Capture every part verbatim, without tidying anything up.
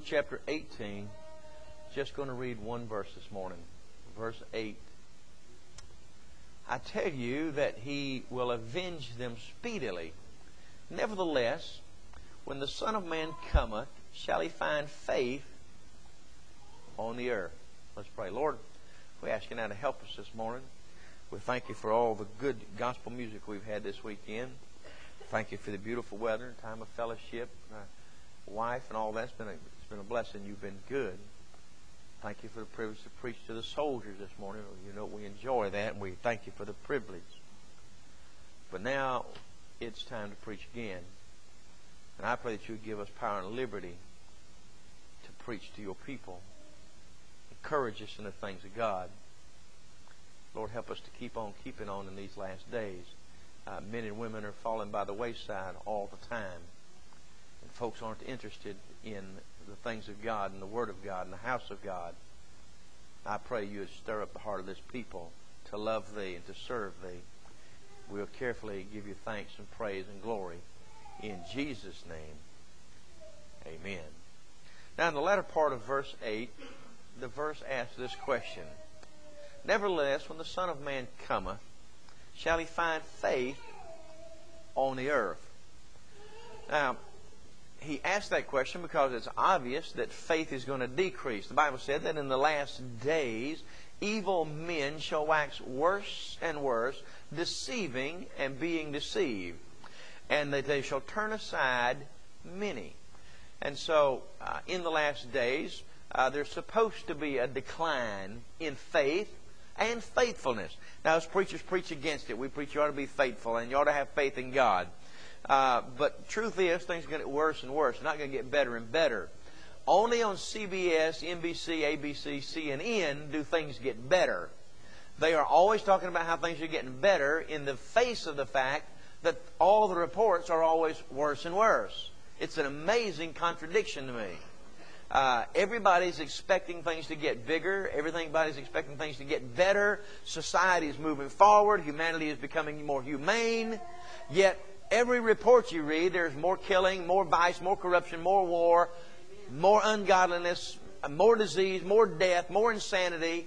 chapter eighteen. Just going to read one verse this morning. Verse eight. I tell you that he will avenge them speedily. Nevertheless, when the Son of Man cometh, shall he find faith on the earth? Let's pray. Lord, we ask you now to help us this morning. We thank you for all the good gospel music we've had this weekend. Thank you for the beautiful weather, time of fellowship, my wife and all that's been a, it's been a blessing. You've been good. Thank you for the privilege to preach to the soldiers this morning. You know we enjoy that, and we thank you for the privilege. But now it's time to preach again. And I pray that you would give us power and liberty to preach to your people. Encourage us in the things of God. Lord, help us to keep on keeping on in these last days. Uh, men and women are falling by the wayside all the time. And folks aren't interested in the things of God and the Word of God and the house of God. I pray you would stir up the heart of this people to love Thee and to serve Thee. We'll carefully give you thanks and praise and glory in Jesus' name. Amen. Now in the latter part of verse eight, the verse asks this question. Nevertheless, when the Son of Man cometh, shall he find faith on the earth? Now, he asked that question because it's obvious that faith is going to decrease. The Bible said that in the last days, evil men shall wax worse and worse, deceiving and being deceived, and that they shall turn aside many. And so, uh, in the last days, uh, there's supposed to be a decline in faith and faithfulness. Now, as preachers preach against it. We preach you ought to be faithful and you ought to have faith in God. Uh, but truth is, things are going to get worse and worse. They're not going to get better and better. Only on C B S, N B C, A B C, C N N do things get better. They are always talking about how things are getting better in the face of the fact that all the reports are always worse and worse. It's an amazing contradiction to me. Uh, everybody's expecting things to get bigger. Everybody's expecting things to get better. Society is moving forward. Humanity is becoming more humane. Yet, every report you read, there's more killing, more vice, more corruption, more war, more ungodliness, more disease, more death, more insanity,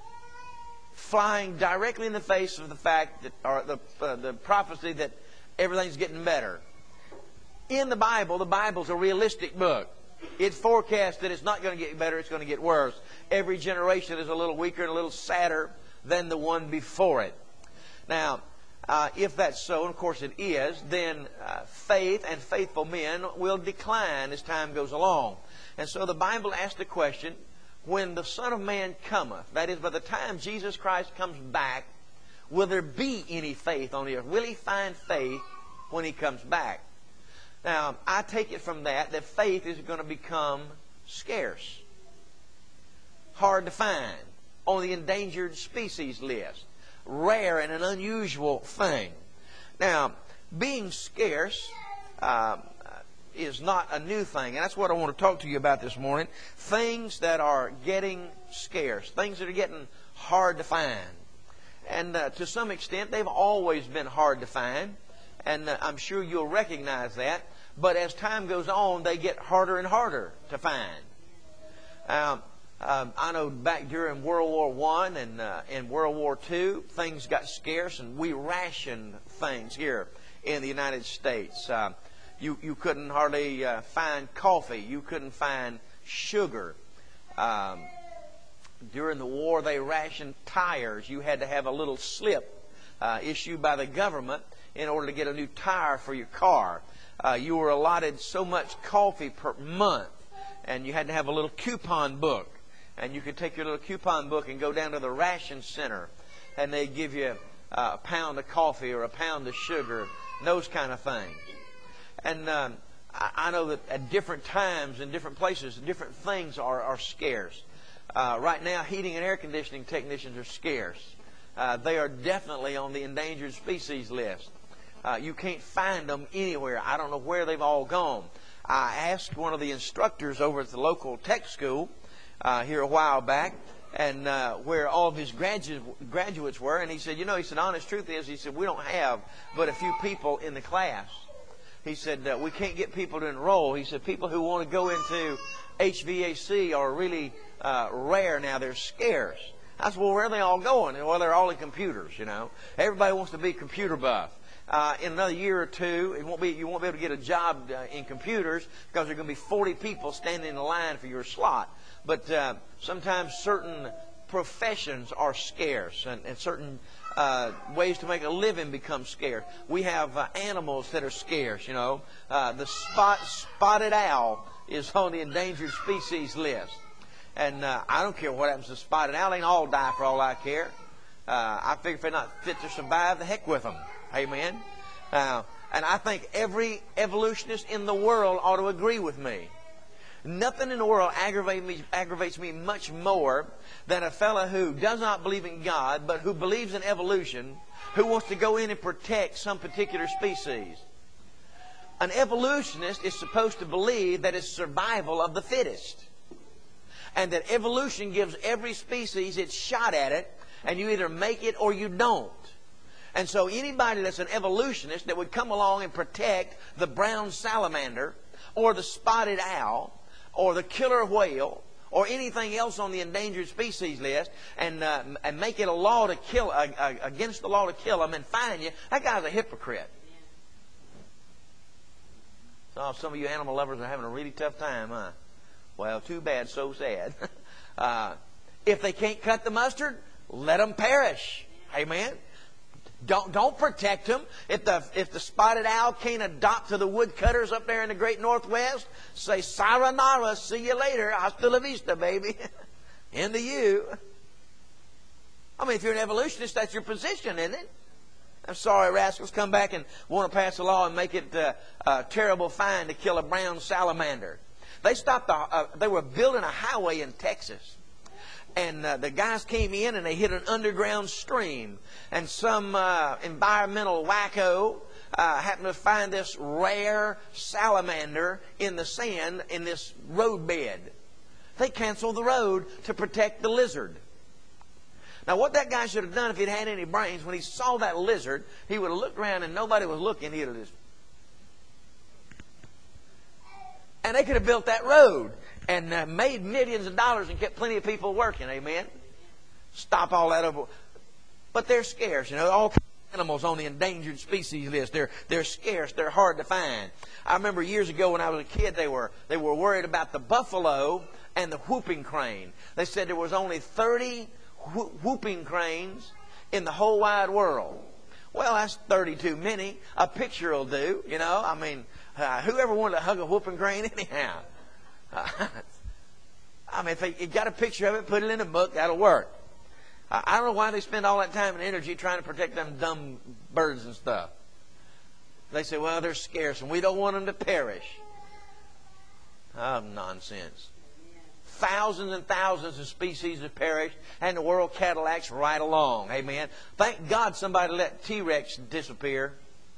flying directly in the face of the fact that, or the, uh, the prophecy that everything's getting better. In the Bible, the Bible's a realistic book. It forecasts that it's not going to get better, it's going to get worse. Every generation is a little weaker and a little sadder than the one before it. Now, uh, if that's so, and of course it is, then uh, faith and faithful men will decline as time goes along. And so the Bible asks the question, when the Son of Man cometh, that is, by the time Jesus Christ comes back, will there be any faith on the earth? Will He find faith when He comes back? Now, I take it from that that faith is going to become scarce, hard to find, on the endangered species list, rare and an unusual thing. Now, being scarce uh, is not a new thing, and that's what I want to talk to you about this morning. Things that are getting scarce, things that are getting hard to find. And uh, to some extent, they've always been hard to find. And uh, I'm sure you'll recognize that. But as time goes on, they get harder and harder to find. Um, um, I know back during World War One and uh, in World War Two, things got scarce, and we rationed things here in the United States. Uh, you you couldn't hardly uh, find coffee. You couldn't find sugar. Um, during the war, they rationed tires. You had to have a little slip uh, issued by the government in order to get a new tire for your car. Uh, you were allotted so much coffee per month, and you had to have a little coupon book. And you could take your little coupon book and go down to the ration center, and they'd give you uh, a pound of coffee or a pound of sugar, those kind of things. And um, I, I know that at different times and different places, different things are, are scarce. Uh, right now, heating and air conditioning technicians are scarce. Uh, they are definitely on the endangered species list. Uh, you can't find them anywhere. I don't know where they've all gone. I asked one of the instructors over at the local tech school uh, here a while back, and uh, where all of his gradu- graduates were, and he said, you know, he said, honest truth is, he said, we don't have but a few people in the class. He said, uh, we can't get people to enroll. He said, people who want to go into H V A C are really uh, rare now. They're scarce. I said, well, where are they all going? And, well, they're all in computers, you know. Everybody wants to be computer buff. Uh, in another year or two, it won't be, you won't be able to get a job uh, in computers because there are going to be forty people standing in the line for your slot. But uh, sometimes certain professions are scarce, and, and certain uh, ways to make a living become scarce. We have uh, animals that are scarce, you know. Uh, the spot, spotted owl is on the endangered species list. And uh, I don't care what happens to spotted owl. They ain't all die for all I care. Uh, I figure if they're not fit to survive, the heck with them. Amen. Uh, and I think every evolutionist in the world ought to agree with me. Nothing in the world aggravates me, aggravates me much more than a fellow who does not believe in God, but who believes in evolution, who wants to go in and protect some particular species. An evolutionist is supposed to believe that it's survival of the fittest, and that evolution gives every species its shot at it, and you either make it or you don't. And so anybody that's an evolutionist that would come along and protect the brown salamander or the spotted owl or the killer whale or anything else on the endangered species list and uh, and make it a law to kill uh, uh, against the law to kill them and fine you, that guy's a hypocrite. So some of you animal lovers are having a really tough time, huh? Well, too bad, so sad. uh, if they can't cut the mustard, let them perish. Amen. Don't don't protect them. If the if the spotted owl can't adopt to the woodcutters up there in the great Northwest, say sayonara, see you later, hasta la vista, baby. Into you. I mean, if you're an evolutionist, that's your position, isn't it? I'm sorry, rascals come back and want to pass a law and make it uh, a terrible fine to kill a brown salamander. They stopped. The, uh, they were building a highway in Texas. And uh, the guys came in and they hit an underground stream. And some uh, environmental wacko uh, happened to find this rare salamander in the sand in this roadbed. They canceled the road to protect the lizard. Now, what that guy should have done if he'd had any brains, when he saw that lizard, he would have looked around and nobody was looking. He'd have just... And they could have built that road and uh, made millions of dollars and kept plenty of people working. Amen. Stop all that over. But they're scarce. You know, all kinds of animals on the endangered species list. They're they're scarce. They're hard to find. I remember years ago when I was a kid, they were they were worried about the buffalo and the whooping crane. They said there was only thirty wh- whooping cranes in the whole wide world. Well, that's thirty too many. A picture will do. You know, I mean, uh, whoever wanted to hug a whooping crane anyhow? I mean, if they, you got a picture of it, put it in a book, that'll work. I don't know why they spend all that time and energy trying to protect them dumb birds and stuff. They say, well, they're scarce and we don't want them to perish. Oh, nonsense. Thousands and thousands of species have perished and the world Cadillacs right along. Amen. Thank God somebody let T-Rex disappear.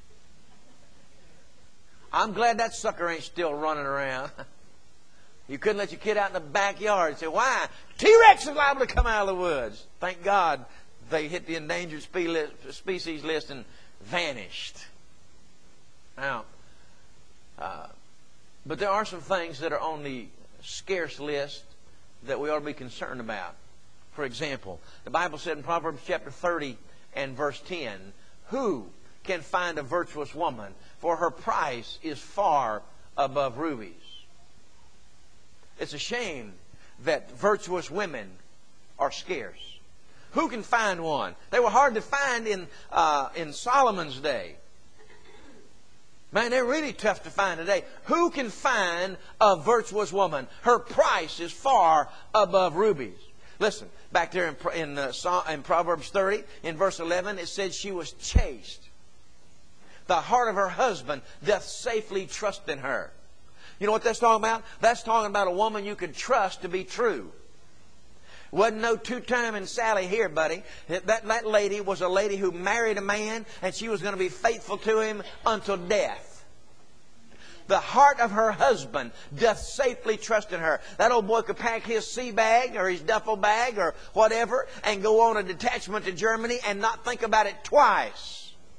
I'm glad that sucker ain't still running around. You couldn't let your kid out in the backyard and say, why? T-Rex is liable to come out of the woods. Thank God they hit the endangered species list and vanished. Now, uh, but there are some things that are on the scarce list that we ought to be concerned about. For example, the Bible said in Proverbs chapter thirty and verse ten, who can find a virtuous woman? For her price is far above rubies. It's a shame that virtuous women are scarce. Who can find one? They were hard to find in uh, in Solomon's day. Man, they're really tough to find today. Who can find a virtuous woman? Her price is far above rubies. Listen, back there in, in, uh, in Proverbs thirty, in verse eleven, it said she was chaste. The heart of her husband doth safely trust in her. You know what that's talking about? That's talking about a woman you can trust to be true. Wasn't no two-timing Sally here, buddy. That, that lady was a lady who married a man, and she was going to be faithful to him until death. The heart of her husband doth safely trust in her. That old boy could pack his sea bag or his duffel bag or whatever and go on a detachment to Germany and not think about it twice.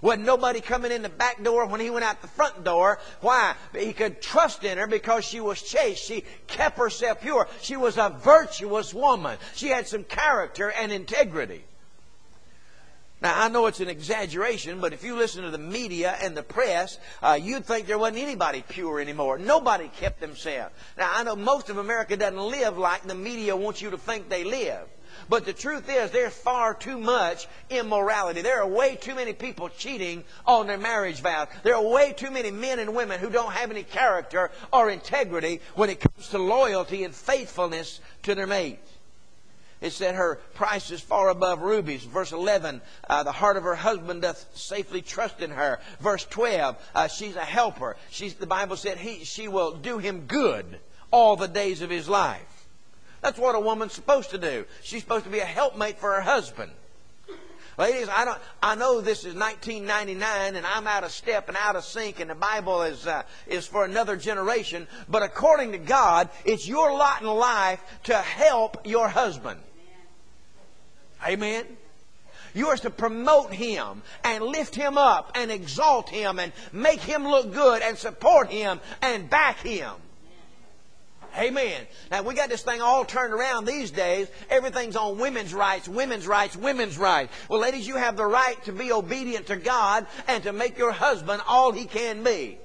Wasn't nobody coming in the back door when he went out the front door. Why? He could trust in her because she was chaste. She kept herself pure. She was a virtuous woman. She had some character and integrity. Now, I know it's an exaggeration, but if you listen to the media and the press, uh, you'd think there wasn't anybody pure anymore. Nobody kept themselves. Now, I know most of America doesn't live like the media wants you to think they live. But the truth is, there's far too much immorality. There are way too many people cheating on their marriage vows. There are way too many men and women who don't have any character or integrity when it comes to loyalty and faithfulness to their mate. It said her price is far above rubies. Verse eleven, uh, the heart of her husband doth safely trust in her. Verse twelve, uh, she's a helper. She's, the Bible said he, she will do him good all the days of his life. That's what a woman's supposed to do. She's supposed to be a helpmate for her husband. Ladies, I don't. I know this is nineteen ninety-nine, and I'm out of step and out of sync, and the Bible is uh, is for another generation. But according to God, it's your lot in life to help your husband. Amen. You are to promote him and lift him up and exalt him and make him look good and support him and back him. Amen. Now, we got this thing all turned around these days. Everything's on women's rights, women's rights, women's rights. Well, ladies, you have the right to be obedient to God and to make your husband all he can be.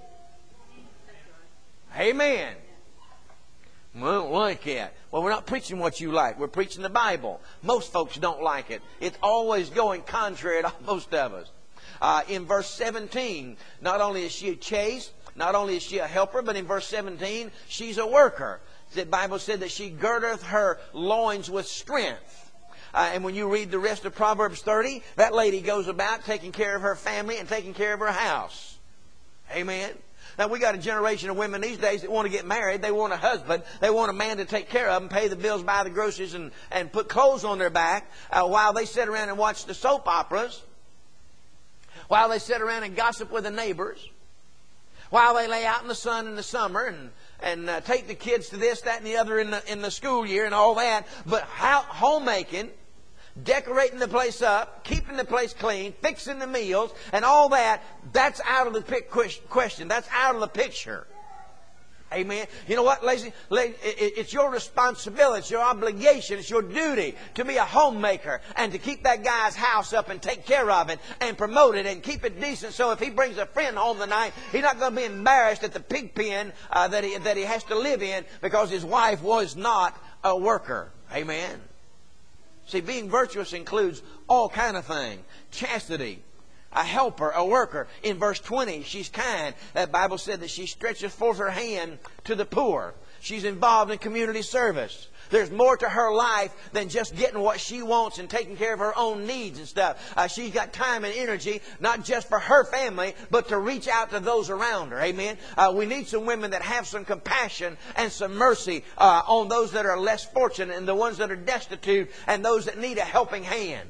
Amen. Well, don't like that. Well, we're not preaching what you like. We're preaching the Bible. Most folks don't like it. It's always going contrary to most of us. Uh, in verse seventeen, not only is she chaste, not only is she a helper, but in verse seventeen, she's a worker. The Bible said that she girdeth her loins with strength. Uh, and when you read the rest of Proverbs thirty, that lady goes about taking care of her family and taking care of her house. Amen. Now, we got a generation of women these days that want to get married. They want a husband. They want a man to take care of them, pay the bills, buy the groceries, and, and put clothes on their back uh, while they sit around and watch the soap operas, while they sit around and gossip with the neighbors, while they lay out in the sun in the summer and, and uh, take the kids to this, that, and the other in the, in the school year and all that. But how, homemaking, decorating the place up, keeping the place clean, fixing the meals, and all that, that's out of the pic- question. That's out of the picture. Amen. You know what, ladies? It's your responsibility, it's your obligation, it's your duty to be a homemaker and to keep that guy's house up and take care of it and promote it and keep it decent. So if he brings a friend home tonight, he's not going to be embarrassed at the pig pen uh, that he that he has to live in because his wife was not a worker. Amen. See, being virtuous includes all kind of things. Chastity, a helper, a worker. In verse twenty, she's kind. That Bible said that she stretches forth her hand to the poor. She's involved in community service. There's more to her life than just getting what she wants and taking care of her own needs and stuff. Uh, she's got time and energy, not just for her family, but to reach out to those around her. Amen. Uh, we need some women that have some compassion and some mercy uh, on those that are less fortunate and the ones that are destitute and those that need a helping hand.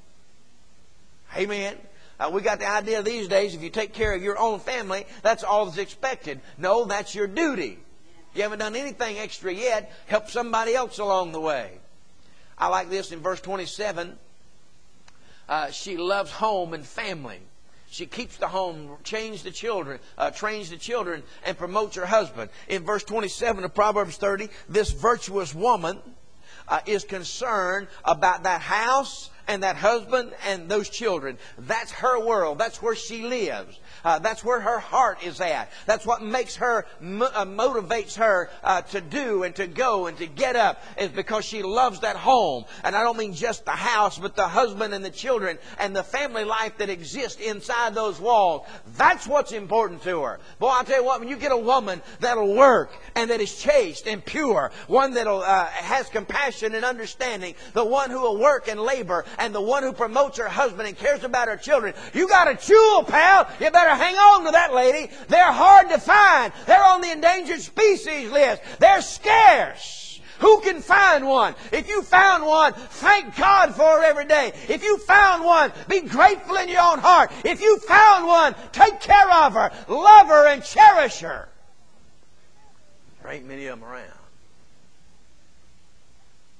Amen. Uh, we got the idea these days, if you take care of your own family, that's all that's expected. No, that's your duty. You haven't done anything extra yet. Help somebody else along the way. I like this in verse twenty-seven. Uh, she loves home and family. She keeps the home, change the children, uh, trains the children, and promotes her husband. In verse twenty-seven of Proverbs thirty, this virtuous woman uh, is concerned about that house and that husband and those children. That's her world. That's where she lives. Uh, that's where her heart is at. That's what makes her, mo- uh, motivates her uh, to do and to go and to get up, is because she loves that home. And I don't mean just the house, but the husband and the children and the family life that exists inside those walls. That's what's important to her. Boy, I'll tell you what, when you get a woman that'll work and that is chaste and pure, one that uh, has compassion and understanding, the one who will work and labor, and the one who promotes her husband and cares about her children, you got a jewel, pal. You better hang on to that lady. They're hard to find. They're on the endangered species list. They're scarce. Who can find one? If you found one, thank God for her every day. If you found one, be grateful in your own heart. If you found one, take care of her, love her, and cherish her. There ain't many of them around.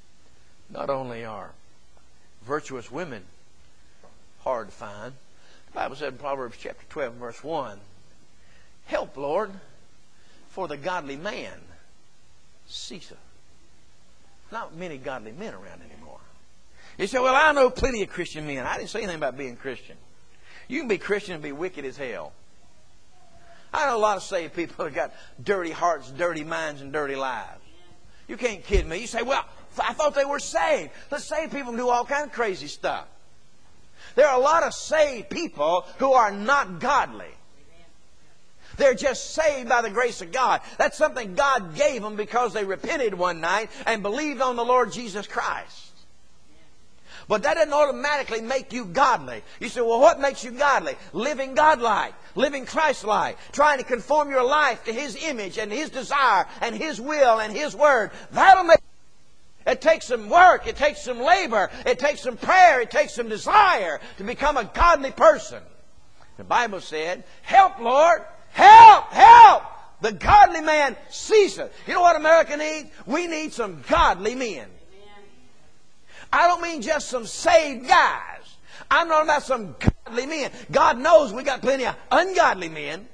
Not only are virtuous women hard to find, The Bible said in Proverbs chapter twelve, verse one, help, Lord, for the godly man ceaseth. Not many godly men around anymore. You say, well, I know plenty of Christian men. I didn't say anything about being Christian. You can be Christian and be wicked as hell. I know a lot of saved people that got dirty hearts, dirty minds, and dirty lives. You can't kid me. You say, well, I thought they were saved. Let's saved people do all kinds of crazy stuff. There are a lot of saved people who are not godly. They're just saved by the grace of God. That's something God gave them because they repented one night and believed on the Lord Jesus Christ. But that doesn't automatically make you godly. You say, well, what makes you godly? Living God-like, living Christ-like, trying to conform your life to His image and His desire and His will and His word. That'll make It takes some work. It takes some labor. It takes some prayer. It takes some desire to become a godly person. The Bible said, help, Lord. Help! Help! The godly man ceaseth. You know what America needs? We need some godly men. I don't mean just some saved guys. I'm talking about some godly men. God knows we got plenty of ungodly men.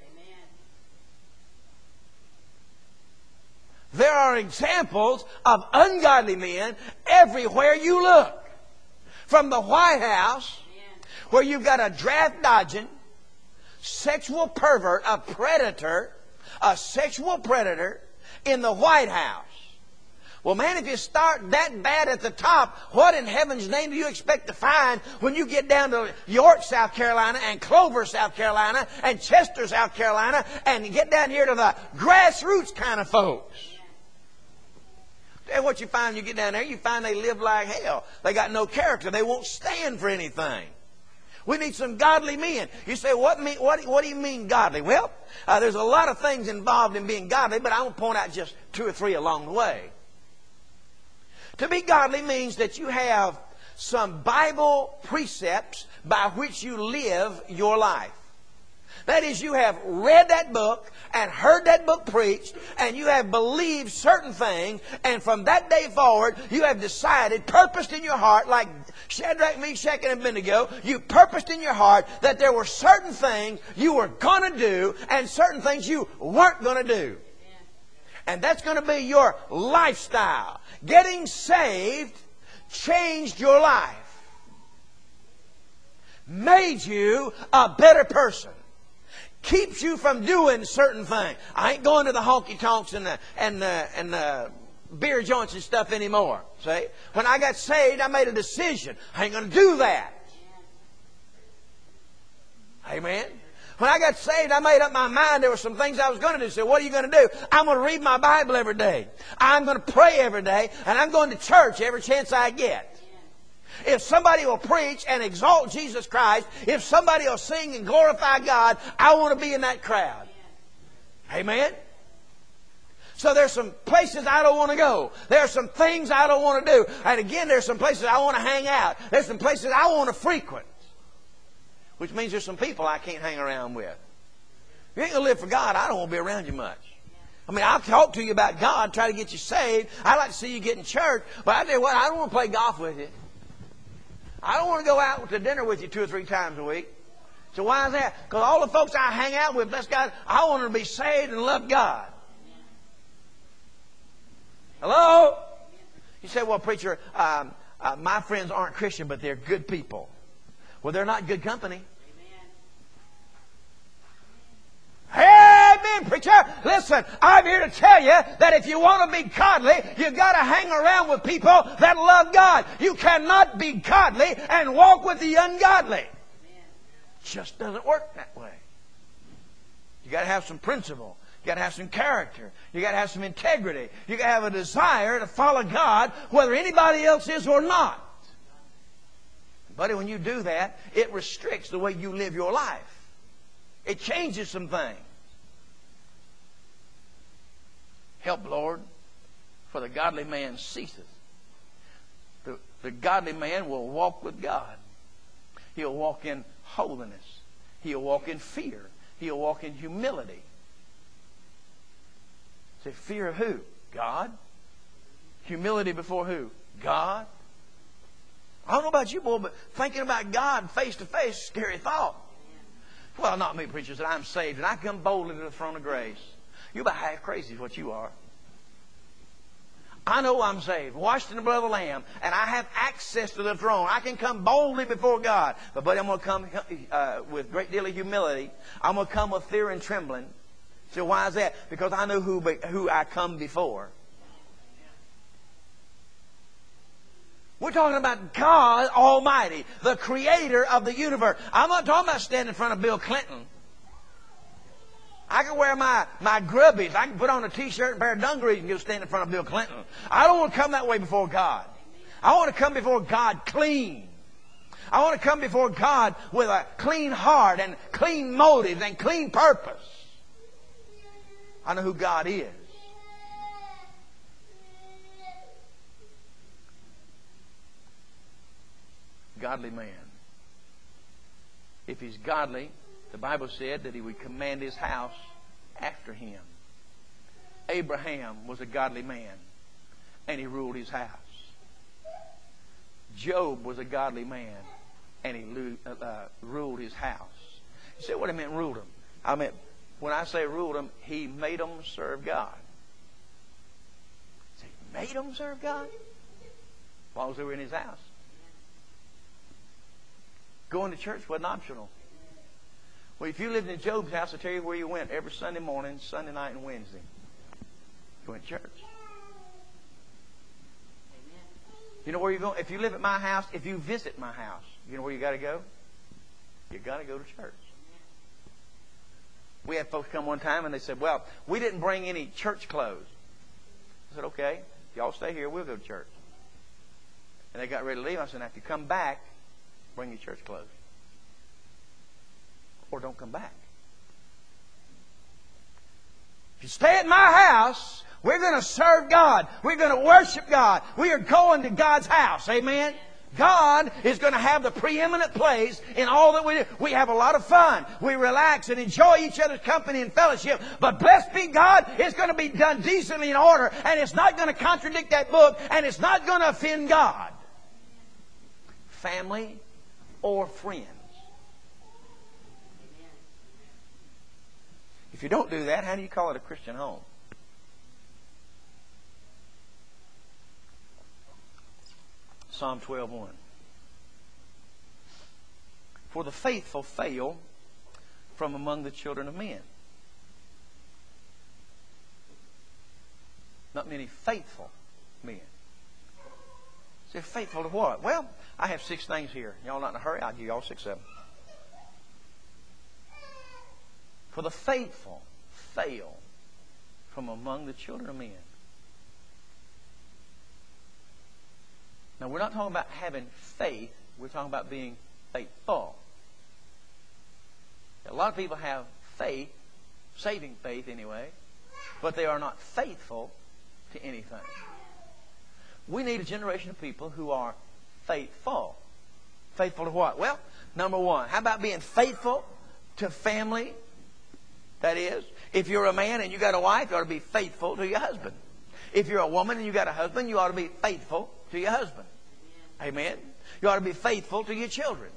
There are examples of ungodly men everywhere you look. From the White House, where you've got a draft-dodging, sexual pervert, a predator, a sexual predator in the White House. Well, man, if you start that bad at the top, what in heaven's name do you expect to find when you get down to York, South Carolina, and Clover, South Carolina, and Chester, South Carolina, and get down here to the grassroots kind of folks? And what you find when you get down there, you find they live like hell. They got no character. They won't stand for anything. We need some godly men. You say, what, mean, what, what do you mean godly? Well, uh, there's a lot of things involved in being godly, but I'm going to point out just two or three along the way. To be godly means that you have some Bible precepts by which you live your life. That is, you have read that book and heard that book preached, and you have believed certain things, and from that day forward, you have decided, purposed in your heart, like Shadrach, Meshach, and Abednego, you purposed in your heart that there were certain things you were going to do and certain things you weren't going to do. And that's going to be your lifestyle. Getting saved changed your life. Made you a better person. Keeps you from doing certain things. I ain't going to the honky-tonks and the, and the, and the beer joints and stuff anymore. See? When I got saved, I made a decision. I ain't going to do that. Amen? When I got saved, I made up my mind there were some things I was going to do. So what are you going to do? I'm going to read my Bible every day. I'm going to pray every day. And I'm going to church every chance I get. If somebody will preach and exalt Jesus Christ, if somebody will sing and glorify God, I want to be in that crowd. Amen? So there's some places I don't want to go. There are some things I don't want to do. And again, there's some places I want to hang out. There's some places I want to frequent. Which means there's some people I can't hang around with. If you ain't going to live for God, I don't want to be around you much. I mean, I'll talk to you about God, try to get you saved. I'd like to see you get in church. But I tell you what, I don't want to play golf with you. I don't want to go out to dinner with you two or three times a week. So why is that? Because all the folks I hang out with, bless God, I want them to be saved and love God. Hello? You say, well, preacher, um, uh, my friends aren't Christian, but they're good people. Well, they're not good company. Amen, preacher. Listen, I'm here to tell you that if you want to be godly, you've got to hang around with people that love God. You cannot be godly and walk with the ungodly. It just doesn't work that way. You got to have some principle. You got to have some character. You got to have some integrity. You got to have a desire to follow God, whether anybody else is or not. Buddy, when you do that, it restricts the way you live your life. It changes some things. Help, Lord, for the godly man ceaseth. The, the godly man will walk with God. He'll walk in holiness. He'll walk in fear. He'll walk in humility. Say, fear of who? God. Humility before who? God. I don't know about you, boy, but thinking about God face to face is a scary thought. Well, not me, preacher, that I'm saved and I come boldly to the throne of grace. You're about half crazy is what you are. I know I'm saved, washed in the blood of the Lamb, and I have access to the throne. I can come boldly before God. But, buddy, I'm going to come uh, with a great deal of humility. I'm going to come with fear and trembling. So why is that? Because I know who, who I come before. We're talking about God Almighty, the creator of the universe. I'm not talking about standing in front of Bill Clinton. I can wear my, my grubbies. I can put on a t-shirt and a pair of dungarees and go stand in front of Bill Clinton. I don't want to come that way before God. I want to come before God clean. I want to come before God with a clean heart and clean motives and clean purpose. I know who God is. Godly man. If he's godly, the Bible said that he would command his house after him. Abraham was a godly man, and he ruled his house. Job was a godly man, and he uh, ruled his house. You say, what I meant ruled him? I meant, when I say ruled him, he made them serve God. He made them serve God? As long as they were in his house. Going to church wasn't optional. Well, if you lived in Job's house, I'll tell you where you went every Sunday morning, Sunday night, and Wednesday. You went to church. You know where you're going? If you live at my house, if you visit my house, you know where you got to go? You got to go to church. We had folks come one time and they said, well, we didn't bring any church clothes. I said, okay, y'all stay here, we'll go to church. And they got ready to leave. I said, now, if you come back, bring your church clothes. Or don't come back. If you stay at my house, we're going to serve God. We're going to worship God. We are going to God's house. Amen? God is going to have the preeminent place in all that we do. We have a lot of fun. We relax and enjoy each other's company and fellowship. But blessed be God, it's going to be done decently in order. And it's not going to contradict that book. And it's not going to offend God. Family or friends. If you don't do that, how do you call it a Christian home? Psalm twelve one. For the faithful fail from among the children of men. Not many faithful men. Say, faithful to what? Well, I have six things here. Y'all not in a hurry? I'll give y'all six of them. For the faithful fail from among the children of men. Now, we're not talking about having faith. We're talking about being faithful. A lot of people have faith, saving faith anyway, but they are not faithful to anything. We need a generation of people who are faithful. Faithful to what? Well, number one, how about being faithful to family? That is, if you're a man and you got a wife, you ought to be faithful to your husband. If you're a woman and you got a husband, you ought to be faithful to your husband. Amen. You ought to be faithful to your children.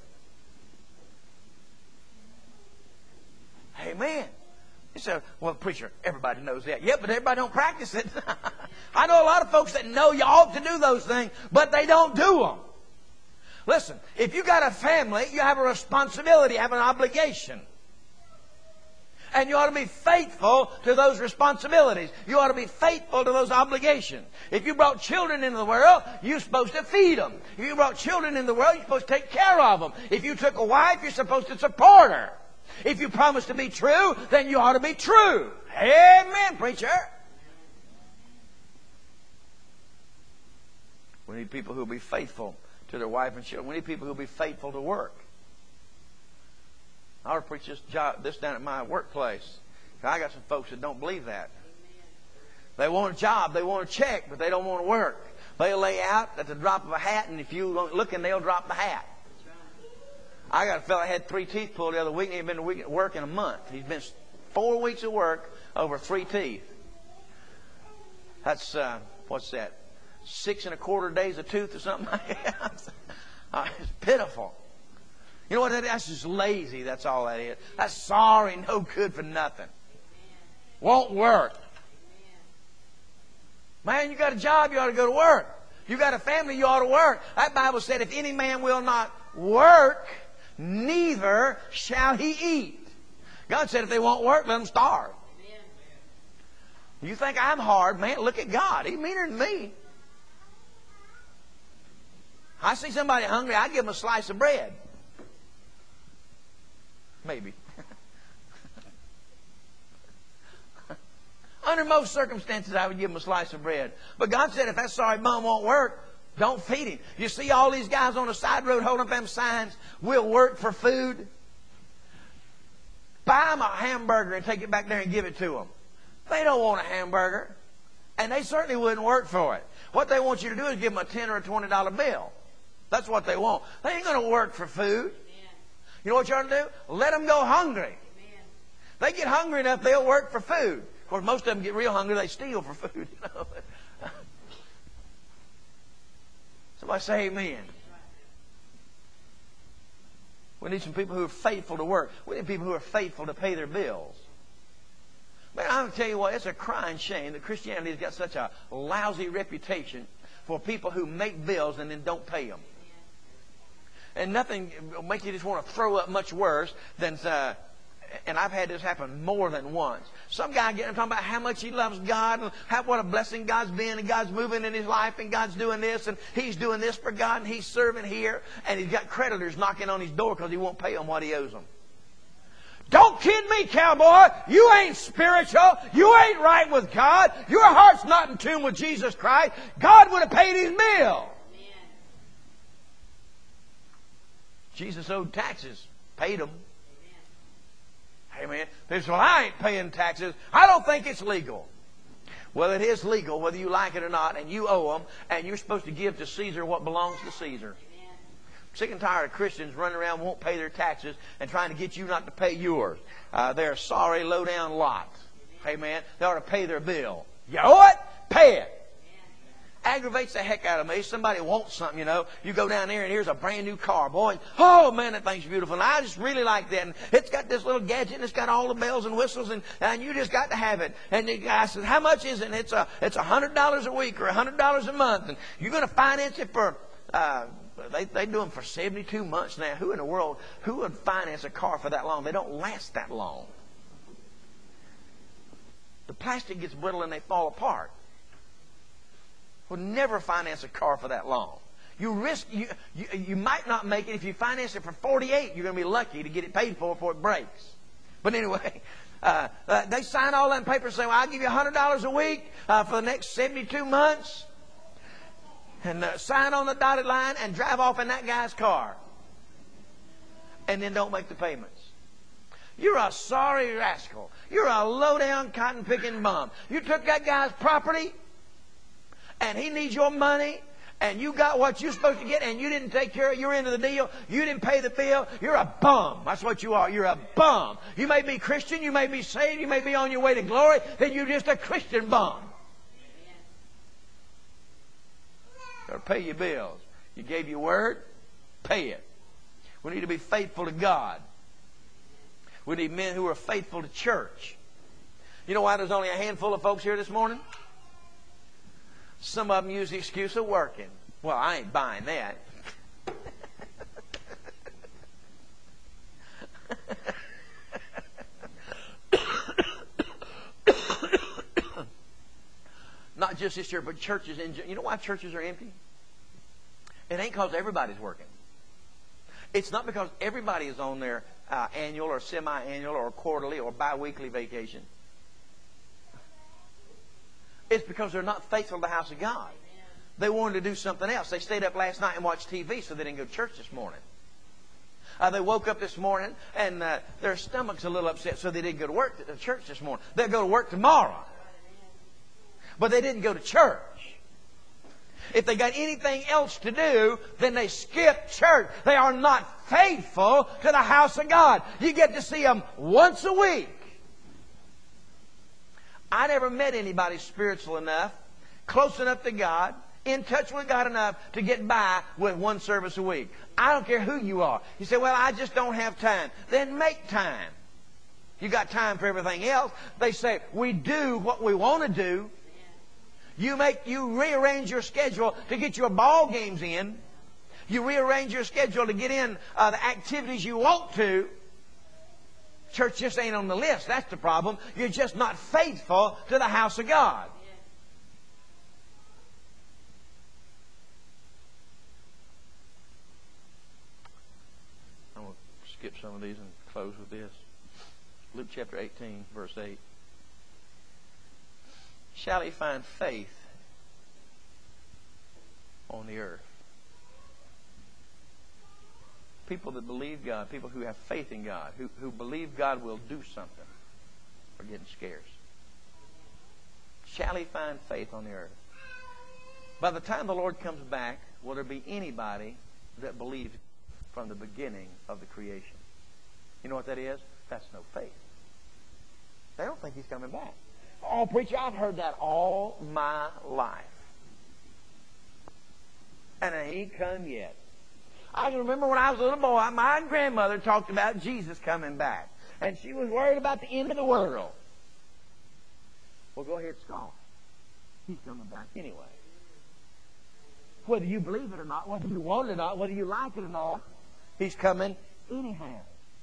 Amen. You say, well, preacher, everybody knows that. Yeah, but everybody don't practice it. I know a lot of folks that know you ought to do those things, but they don't do them. Listen, if you got a family, you have a responsibility, you have an obligation. And you ought to be faithful to those responsibilities. You ought to be faithful to those obligations. If you brought children into the world, you're supposed to feed them. If you brought children into the world, you're supposed to take care of them. If you took a wife, you're supposed to support her. If you promise to be true, then you ought to be true. Amen, preacher. We need people who will be faithful to their wife and children. We need people who will be faithful to work. I ought to preach this, job, this down at my workplace. I got some folks that don't believe that. They want a job, they want a check, but they don't want to work. They'll lay out at the drop of a hat, and if you don't look in, they'll drop the hat. I got a fellow that had three teeth pulled the other week, and he'd been to work in a month. He's been four weeks of work over three teeth. That's, uh, what's that, six and a quarter days a tooth or something like that? It's pitiful. You know what that is? That's just lazy. That's all that is. That's sorry, no good for nothing. Won't work. Man, you got a job, you ought to go to work. You got a family, you ought to work. That Bible said, if any man will not work, neither shall he eat. God said if they won't work, let them starve. You think I'm hard, man, look at God. He's meaner than me. I see somebody hungry, I give them a slice of bread. Maybe. Under most circumstances, I would give him a slice of bread. But God said, if that sorry bum won't work, don't feed him. You see all these guys on the side road holding up them signs, we'll work for food. Buy them a hamburger and take it back there and give it to them. They don't want a hamburger. And they certainly wouldn't work for it. What they want you to do is give them a ten or a twenty dollar bill. That's what they want. They ain't going to work for food. You know what you ought to do? Let them go hungry. They get hungry enough, they'll work for food. Of course, most of them get real hungry, they steal for food. You know? Somebody say amen. We need some people who are faithful to work. We need people who are faithful to pay their bills. Man, I'm going to tell you what, it's a crying shame that Christianity has got such a lousy reputation for people who make bills and then don't pay them. And nothing will make you just want to throw up much worse than... Uh, and I've had this happen more than once. Some guy getting talking about how much he loves God and how, what a blessing God's been and God's moving in his life and God's doing this and he's doing this for God and he's serving here and he's got creditors knocking on his door because he won't pay them what he owes them. Don't kid me, cowboy. You ain't spiritual. You ain't right with God. Your heart's not in tune with Jesus Christ. God would have paid his bill. Amen. Jesus owed taxes. Paid them. Amen. People say, well, I ain't paying taxes. I don't think it's legal. Well, it is legal whether you like it or not, and you owe them, and you're supposed to give to Caesar what belongs to Caesar. Amen. I'm sick and tired of Christians running around won't pay their taxes and trying to get you not to pay yours. Uh, they're a sorry, low-down lot. Amen. Amen. They ought to pay their bill. You owe it? Pay it. Aggravates the heck out of me. Somebody wants something, you know. You go down there and here's a brand new car. Boy, oh man, that thing's beautiful. And I just really like that. And it's got this little gadget and it's got all the bells and whistles and, and you just got to have it. And the guy says, how much is it? And it's a, it's a hundred dollars a week or a hundred dollars a month. And you're going to finance it for, uh, they, they do them for seventy-two months now. Who in the world, who would finance a car for that long? They don't last that long. The plastic gets brittle and they fall apart. Will never finance a car for that long. You risk you, you you might not make it. If you finance it for forty-eight, you're going to be lucky to get it paid for before it breaks. But anyway, uh, uh, they sign all that paper saying, well, I'll give you one hundred dollars a week uh, for the next seventy-two months. And uh, sign on the dotted line and drive off in that guy's car. And then don't make the payments. You're a sorry rascal. You're a low-down cotton-picking bum. You took that guy's property and he needs your money, and you got what you're supposed to get, and you didn't take care of it. You're into the deal. You didn't pay the bill. You're a bum. That's what you are. You're a bum. You may be Christian. You may be saved. You may be on your way to glory. Then you're just a Christian bum. You got to pay your bills. You gave your word. Pay it. We need to be faithful to God. We need men who are faithful to church. You know why there's only a handful of folks here this morning? Some of them use the excuse of working. Well, I ain't buying that. Not just this year, but churches in general. You know why churches are empty? It ain't because everybody's working. It's not because everybody is on their uh, annual or semi-annual or quarterly or bi-weekly vacation. It's because they're not faithful to the house of God. They wanted to do something else. They stayed up last night and watched T V, so they didn't go to church this morning. Uh, they woke up this morning and uh, their stomach's a little upset, so they didn't go to work to church this morning. They'll go to work tomorrow. But they didn't go to church. If they got anything else to do, then they skip church. They are not faithful to the house of God. You get to see them once a week. I never met anybody spiritual enough, close enough to God, in touch with God enough to get by with one service a week. I don't care who you are. You say, well, I just don't have time. Then make time. You got time for everything else. They say, we do what we want to do. You make, you rearrange your schedule to get your ball games in. You rearrange your schedule to get in uh, the activities you want to. Church just ain't on the list. That's the problem. You're just not faithful to the house of God. I'm going to skip some of these and close with this. Luke chapter eighteen, verse eight. Shall he find faith on the earth? People that believe God, people who have faith in God, who, who believe God will do something, are getting scarce. Shall he find faith on the earth? By the time the Lord comes back, will there be anybody that believed from the beginning of the creation? You know what that is? That's no faith. They don't think He's coming back. Oh, preacher, I've heard that all my life. And I ain't come yet. I can remember when I was a little boy, my grandmother talked about Jesus coming back. And she was worried about the end of the world. Well, go ahead, scoff. He's coming back anyway. Whether you believe it or not, whether you want it or not, whether you like it or not, He's coming anyhow.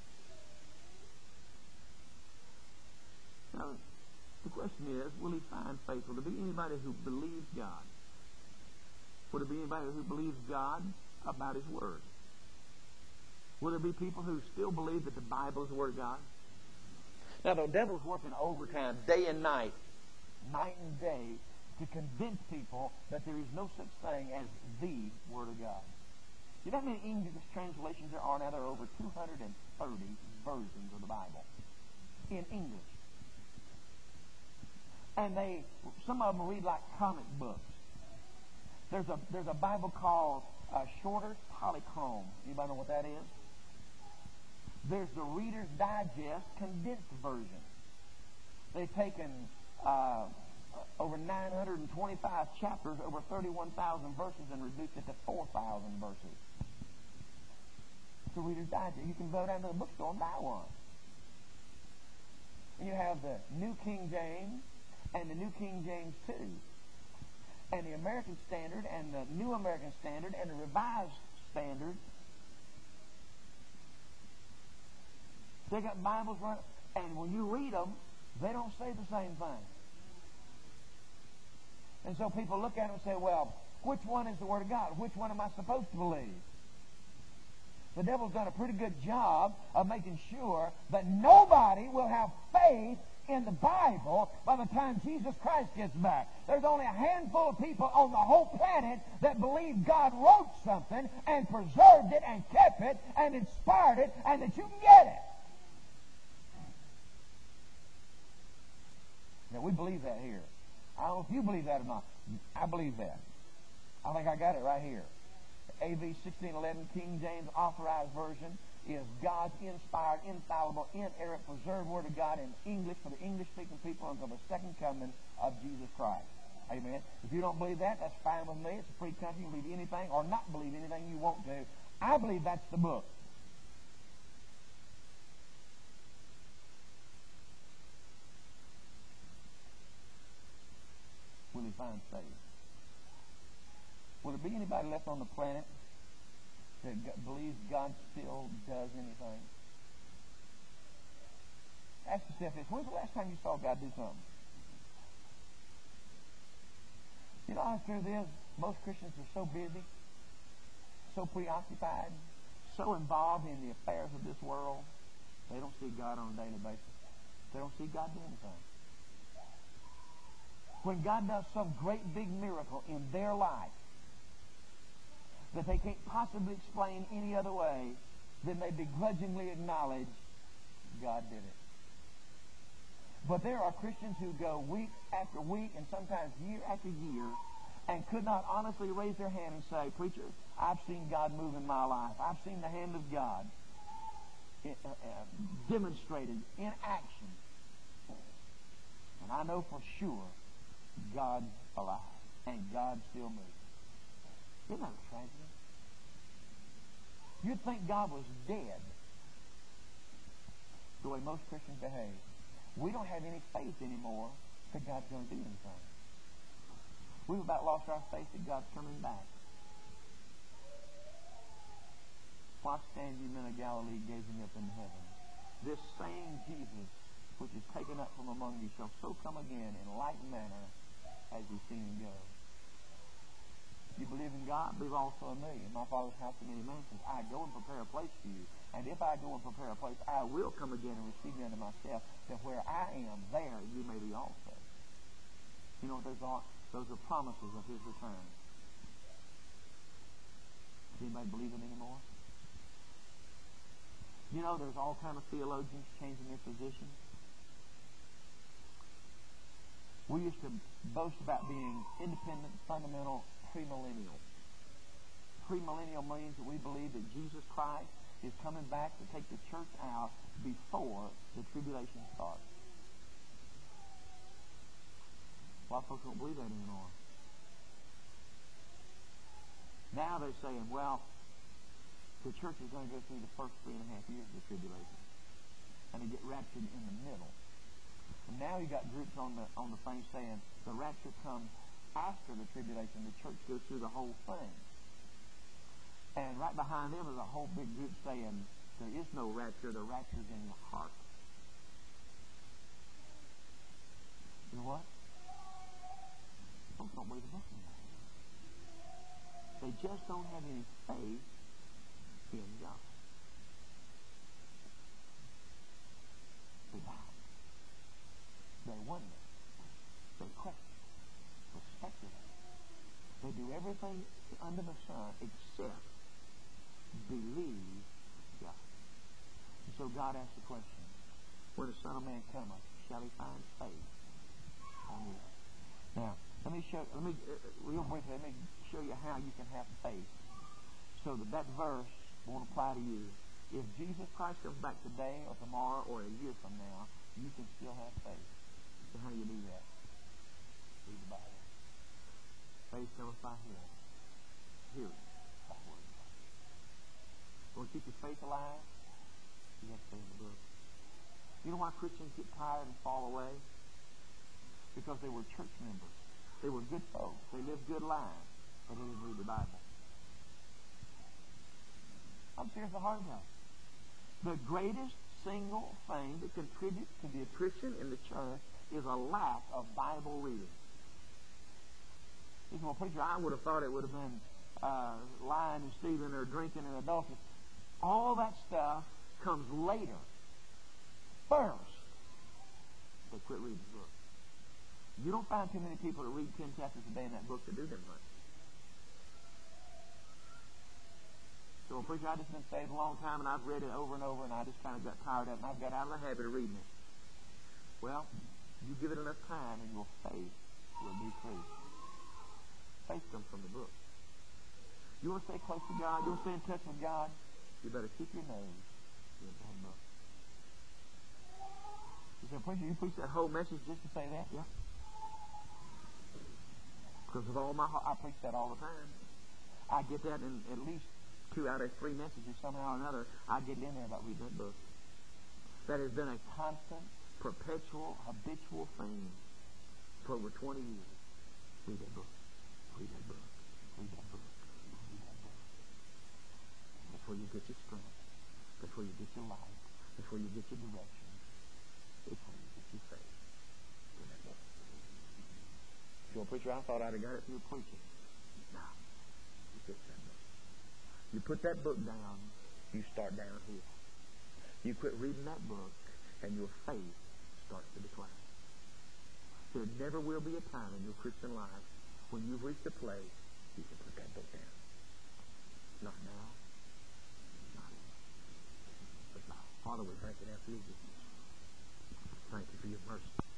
Now, the question is, will He find faith? Will there be anybody who believes God? Will there be anybody who believes God about His Word? Will there be people who still believe that the Bible is the Word of God? Now, the devil's working overtime day and night, night and day, to convince people that there is no such thing as the Word of God. You know how many English translations there are now? There are over two hundred thirty versions of the Bible in English. And they, some of them read like comic books. There's a there's a Bible called uh, Shorter Polychrome. Anybody know what that is? There's the Reader's Digest condensed version. They've taken uh, over nine hundred twenty-five chapters, over thirty-one thousand verses, and reduced it to four thousand verses. It's a Reader's Digest. You can go down to the bookstore and buy one. And you have the New King James and the New King James two, and the American Standard and the New American Standard and the Revised Standard. They got Bibles running, and when you read them, they don't say the same thing. And so people look at them and say, well, which one is the Word of God? Which one am I supposed to believe? The devil's done a pretty good job of making sure that nobody will have faith in the Bible by the time Jesus Christ gets back. There's only a handful of people on the whole planet that believe God wrote something and preserved it and kept it and inspired it and that you can get it. Now, we believe that here. I don't know if you believe that or not. I believe that. I think I got it right here. The A V sixteen eleven King James Authorized Version is God's inspired, infallible, inerrant, preserved Word of God in English for the English-speaking people until the second coming of Jesus Christ. Amen. If you don't believe that, that's fine with me. It's a free country. You can believe anything or not believe anything you want to. I believe that's the book. Will he find faith? Will there be anybody left on the planet that believes God still does anything? Ask yourself this. When's the last time you saw God do something? You know, the truth is, most Christians are so busy, so preoccupied, so involved in the affairs of this world, they don't see God on a daily basis. They don't see God do anything. When God does some great big miracle in their life that they can't possibly explain any other way, then they begrudgingly acknowledge God did it. But there are Christians who go week after week and sometimes year after year and could not honestly raise their hand and say, preacher, I've seen God move in my life. I've seen the hand of God demonstrated in action. And I know for sure God's alive and God still moves. Isn't that a tragedy? You'd think God was dead the way most Christians behave. We don't have any faith anymore that God's going to do anything. We've about lost our faith that God's coming back. Why stand ye men of Galilee gazing up into heaven? This same Jesus, which is taken up from among you, shall so come again in like manner as you've seen him go. You believe in God, believe also in me. In my Father's house are many mansions. I go and prepare a place for you. And if I go and prepare a place, I will come again and receive you unto myself, that where I am, there you may be also. You know what those are? Those are promises of his return. Does anybody believe it anymore? You know, there's all kinds of theologians changing their position. We used to boast about being independent, fundamental, premillennial. Premillennial means that we believe that Jesus Christ is coming back to take the church out before the tribulation starts. A lot of folks don't believe that anymore. Now they're saying, well, the church is going to go through the first three and a half years of the tribulation, and they get raptured in the middle. And now you got groups on the on the thing saying the rapture comes after the tribulation. The church goes through the whole thing. And right behind them is a whole big group saying there is no rapture. The rapture's in your heart. You know what? Folks don't believe the book anymore. They just don't have any faith in God. They doubt. They wonder. They question. They speculate. They do everything under the sun except believe God. And so God asks the question, where the Son of Man cometh, shall he find faith on earth? Now, let me show, let me, uh, real briefly, let me show you how you can have faith. So that that verse won't apply to you. If Jesus Christ comes back today or tomorrow or a year from now, you can still have faith. So how do you do that? Read the Bible. Faith comes by hearing. Hearing by the Word of God. Want to keep your faith alive? You have to stay in the book. You know why Christians get tired and fall away? Because they were church members. They were good folks. They lived good lives. But they didn't read the Bible. I'm serious, the hard time. The greatest single thing that contributes to the attrition in the church is a lack of Bible reading. You know, preacher, I would have thought it would have been uh, lying and stealing or drinking and adultery. All that stuff comes later. First, they quit reading the book. You don't find too many people that read ten chapters a day in that book to do them much. So, preacher, I've just been saved a long time, and I've read it over and over, and I just kind of got tired of it, and I've got out of the habit of reading it. Well, you give it enough time, and your faith will decrease. Faith comes from the book. You want to stay close to God? You want to stay in touch with God? You better keep your nose in that book. You say, preacher, you preach that whole message just to say that? Yeah. Because with all my heart, I preach that all the time. I get that in at least two out of three messages somehow or another. I get in there about reading that book. That has been a constant, perpetual, habitual thing for over twenty years. Read that book. Read that book. Read that book. Read that book. That's where you get your strength. That's where you get your life. That's where you get your direction. It's where you get your faith. Read that book. You're a preacher, I thought I'd have got it through preaching. No. You get that book. You put that book down, you start down here. You quit reading that book, and your faith starts to decline. There never will be a time in your Christian life when you've reached a place you can put that book down. Not now. Not now. But now. Father, we thank you now for your goodness. Thank you for your mercy.